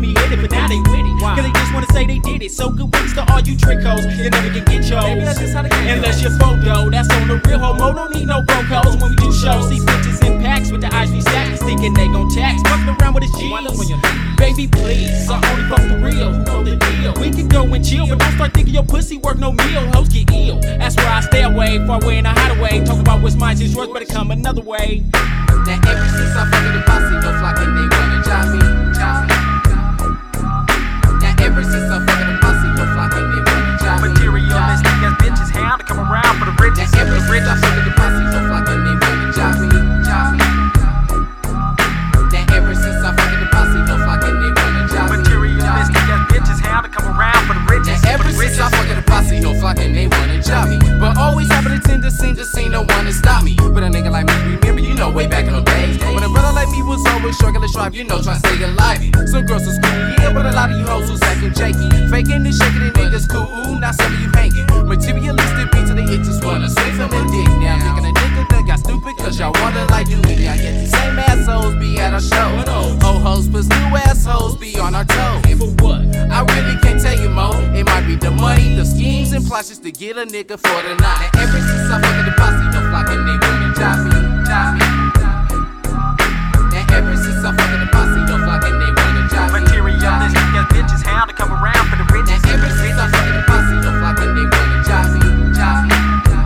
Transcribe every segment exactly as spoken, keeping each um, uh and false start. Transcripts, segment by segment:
me hit it, but now they with it. Cause they just wanna say they did it. So good wins to all you trick hoes. You never can get yours. Unless your photo, that's on the real homo. Don't need no brocos when we do shows. See bitches in packs with the eyes we stack. Thinking they gon' tax. Fucking around with a G. Baby, please. I only fuck the real. Who know the deal? We can go and chill, but don't start thinking your pussy work no meal. Hoes get ill. That's where I stay away. Far away in a hideaway. Talk about what's mine is yours, better come another way. Now ever since I fucking the posse, no flocking, they wanna job me, job me. Now ever since I fucking the posse, no flocking, they wanna job me. Materialistic as bitches hound to come around for the riches. Now ever since I fucking the posse, no flocking, they wanna job me, job me. Now ever since I fucking the posse, no flocking, they wanna job me. Materialistic as bitches hound to come around for the riches. Now ever since I fucking the posse, no flocking, they wanna job me. But always having a tendency to see no one to stop me. But a nigga like me, remember, you know, way back in the days. When a brother like me was always struggling to strive, you know, trying to stay alive. Some girls was cool, yeah, but a lot of you hoes was acting jakey. Faking and shaking and niggas cool, ooh, now some of you hanging. Materialistic beats and they just wanna swing from the dick. Now thinking a nigga that got stupid cause y'all wanna like do me. I get the same assholes be at our show. Old hoes plus new assholes be on our toes. For what? I really can't tell you more. It might be the money, the schemes and plots just to get a nigga for the night. Now ever since I fucking the posse, no flocking, they wanna job me, job me. Now ever since I fucking the posse, no flocking, they wanna job me. Materialistic as bitches hound to come around for the riches. Now ever since I fucking the posse, no flocking, they wanna job me, job me.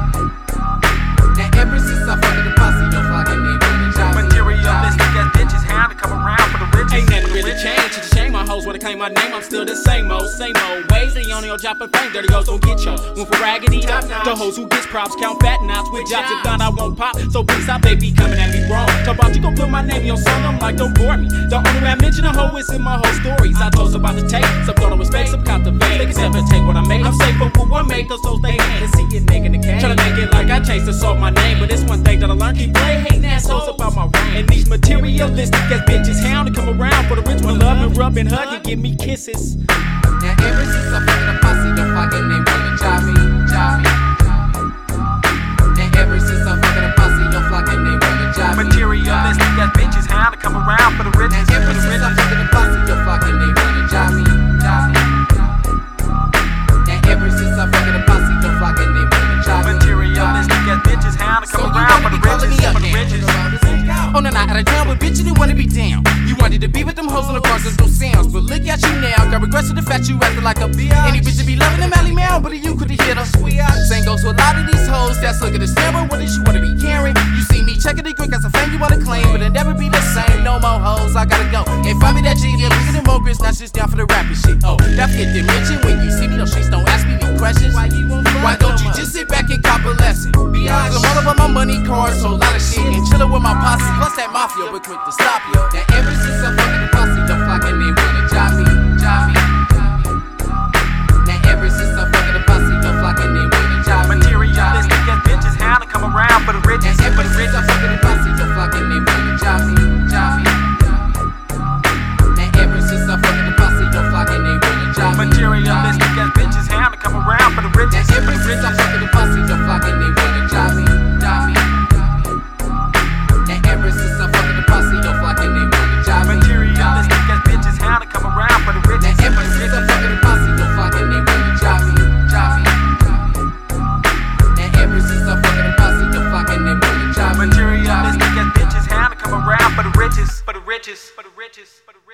Now ever since I fucking the posse, no flocking, they wanna job me. Materialistic as bitches hound to come around for the riches. Ain't nothing really changed. It's a shame my hoes wanna claim my name. I'm still the same old, same old ways. They only on job for fame. Dirty hoes don't get y'all. One for raggedy. The hoes who gets props count fat knots with jobs. If not, I won't pop. So please stop, they be coming at me wrong. Talk about you gon' put my name in your song. I'm like, don't bore me. The only way I mention a hoe is in my whole stories. I told about the tape. Some thought it was fake, some caught the fake. Niggas never take what I made. I'm safe, but what one made those hoes they ain't. And see it nigga in the game. Tryna make it like I changed to salt my name. But it's one thing that I learned. Keep playing hating assholes about my reign. And these materialistic as bitches hound to come around for the rich one. Love and rub and hug and give me kisses. Now ever since I fucking the posse, no fucking they wanna job me, job me. Now ever since I fucking the posse, no fucking they wanna job me. Materialistic as bitches hound to come around for the riches. Now ever since I fucking the posse, no fucking they wanna job me, job me. Now ever since I fucking the posse, no fucking they wanna job me. Materialistic as bitches hound to come around for the riches. For the riches. On the night out of town, but bitch, you didn't wanna be down. You wanted to be with them hoes on the cars, there's no sounds. But look at you now, got regrets to the fact you acting like a bitch. Any bitch to be loving them alley man, but you could've hit her. Same goes to a lot of these hoes that's looking to stand, but what is you wanna be carrying? You see me checking the quick as a fame you wanna claim, but it never be the same. No more hoes, I gotta go. And find me that G, yeah, bigger than more grits, not just down for the rapping shit. Oh, that fit dimension when you see me, no streets, don't ask me any questions. Why you won't Why don't you just sit back and cop a lesson? Be honest, I'm all about my money, cars, so a lot of shit, and chillin' with my posse, plus that mafia, but quick to stop you. Now ever since I fucking the posse, no flocking, they wanna job me, job me. Now ever since I fucking the posse, no flocking, they wanna job me. Materialistic as bitches hound to come around for the riches. Now ever since I fucking the posse, no flocking, they wanna job me, job me. Now ever since I fucking the posse, no flocking, they wanna job me. Materialistic as bitches hound to come around for the riches. Now ever since I fucking the posse, no flocking, they wanna job me, job me. Now ever since I fucking the posse, no flocking, they wanna job me. Materialistic as bitches hound to come around for the riches. Now ever since I fucking the posse, no flocking, they wanna job me, job me. Now ever since I fucking the posse, no flocking, they wanna job me. Materialistic as bitches hound to come around for the riches. For the riches. For the riches. For the riches.